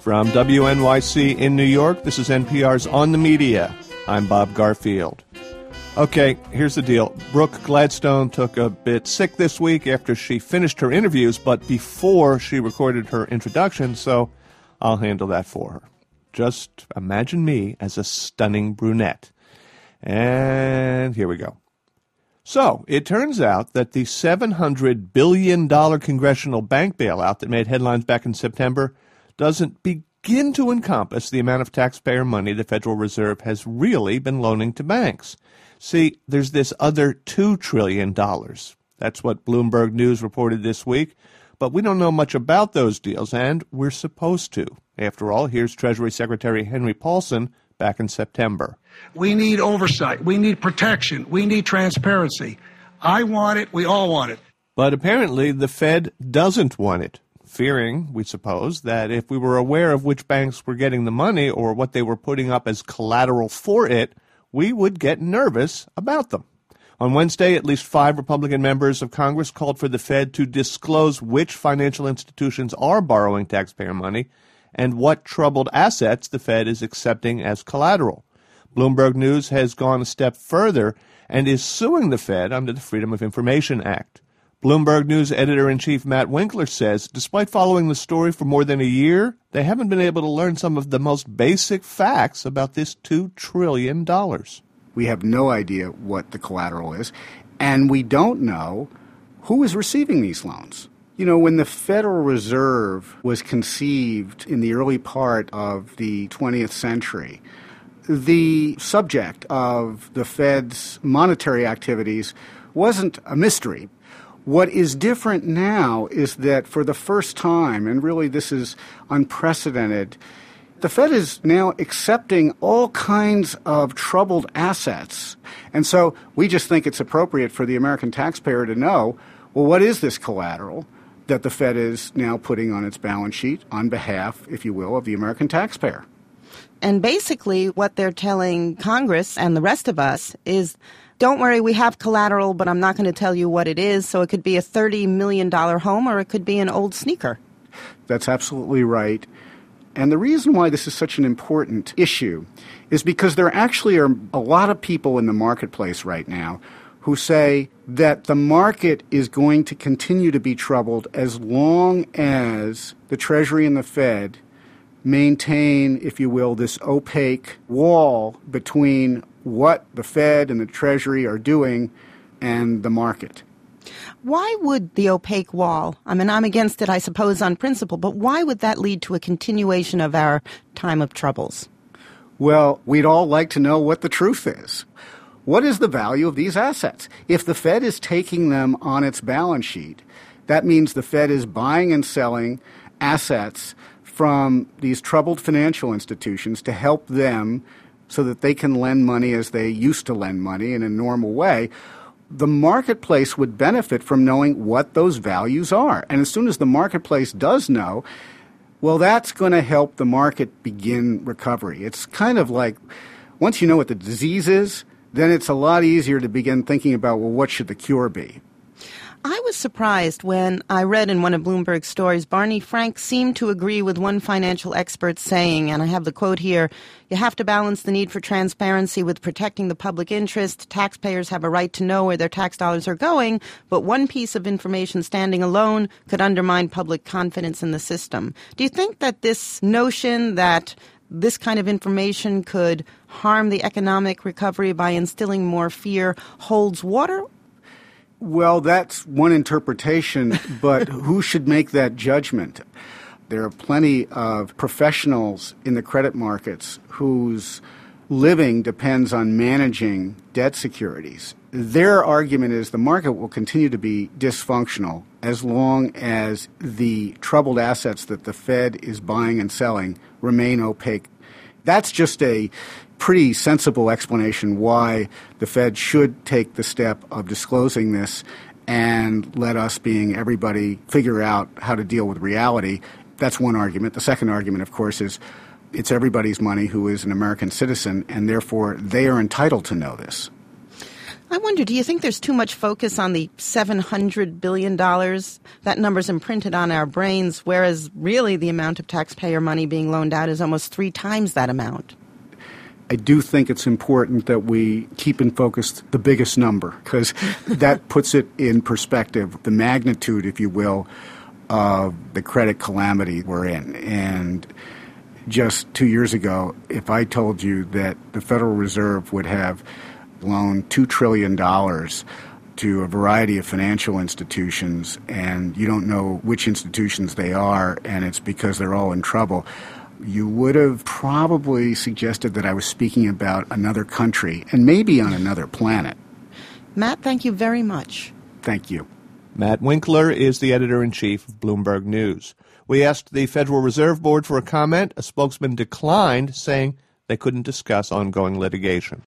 From WNYC in New York, this is NPR's On the Media. I'm Bob Garfield. Okay, here's the deal. Brooke Gladstone took a bit sick this week after she finished her interviews, but before she recorded her introduction, so I'll handle that for her. Just imagine me as a stunning brunette. And here we go. So, it turns out that the $700 billion congressional bank bailout that made headlines back in September doesn't begin to encompass the amount of taxpayer money the Federal Reserve has really been loaning to banks. See, there's this other $2 trillion. That's what Bloomberg News reported this week. But we don't know much about those deals, and we're supposed to. After all, here's Treasury Secretary Henry Paulson back in September. We need oversight. We need protection. We need transparency. I want it. We all want it. But apparently the Fed doesn't want it, fearing, we suppose, that if we were aware of which banks were getting the money or what they were putting up as collateral for it, we would get nervous about them. On Wednesday, at least 5 Republican members of Congress called for the Fed to disclose which financial institutions are borrowing taxpayer money and what troubled assets the Fed is accepting as collateral. Bloomberg News has gone a step further and is suing the Fed under the Freedom of Information Act. Bloomberg News editor-in-chief Matt Winkler says, despite following the story for more than a year, they haven't been able to learn some of the most basic facts about this $2 trillion. We have no idea what the collateral is, and we don't know who is receiving these loans. You know, when the Federal Reserve was conceived in the early part of the 20th century, the subject of the Fed's monetary activities wasn't a mystery. What is different now is that for the first time, and really this is unprecedented, the Fed is now accepting all kinds of troubled assets. And so we just think it's appropriate for the American taxpayer to know, well, what is this collateral that the Fed is now putting on its balance sheet on behalf, if you will, of the American taxpayer? And basically what they're telling Congress and the rest of us is, don't worry, we have collateral, but I'm not going to tell you what it is. So it could be a $30 million home or it could be an old sneaker. That's absolutely right. And the reason why this is such an important issue is because there actually are a lot of people in the marketplace right now who say that the market is going to continue to be troubled as long as the Treasury and the Fed maintain, if you will, this opaque wall between what the Fed and the Treasury are doing and the market. Why would the opaque wall, I mean, I'm against it, I suppose, on principle, but why would that lead to a continuation of our time of troubles? Well, we'd all like to know what the truth is. What is the value of these assets? If the Fed is taking them on its balance sheet, that means the Fed is buying and selling assets from these troubled financial institutions to help them so that they can lend money as they used to lend money in a normal way. The marketplace would benefit from knowing what those values are. And as soon as the marketplace does know, well, that's going to help the market begin recovery. It's kind of like once you know what the disease is, then it's a lot easier to begin thinking about, well, what should the cure be? I was surprised when I read in one of Bloomberg's stories, Barney Frank seemed to agree with one financial expert saying, and I have the quote here, you have to balance the need for transparency with protecting the public interest. Taxpayers have a right to know where their tax dollars are going, but one piece of information standing alone could undermine public confidence in the system. Do you think that this notion that this kind of information could harm the economic recovery by instilling more fear holds water? Well, that's one interpretation, but who should make that judgment? There are plenty of professionals in the credit markets whose living depends on managing debt securities. Their argument is the market will continue to be dysfunctional as long as the troubled assets that the Fed is buying and selling remain opaque. That's just a pretty sensible explanation why the Fed should take the step of disclosing this and let us, being everybody, figure out how to deal with reality. That's one argument. The second argument, of course, is it's everybody's money who is an American citizen, and therefore they are entitled to know this. I wonder, do you think there's too much focus on the $700 billion? That number's imprinted on our brains, whereas really the amount of taxpayer money being loaned out is almost 3 times that amount. I do think it's important that we keep in focus the biggest number, because that puts it in perspective, the magnitude, if you will, of the credit calamity we're in. And just 2 years ago, if I told you that the Federal Reserve would have loaned $2 trillion to a variety of financial institutions, and you don't know which institutions they are, and it's because they're all in trouble, you would have probably suggested that I was speaking about another country and maybe on another planet. Matt, thank you very much. Thank you. Matt Winkler is the editor-in-chief of Bloomberg News. We asked the Federal Reserve Board for a comment. A spokesman declined, saying they couldn't discuss ongoing litigation.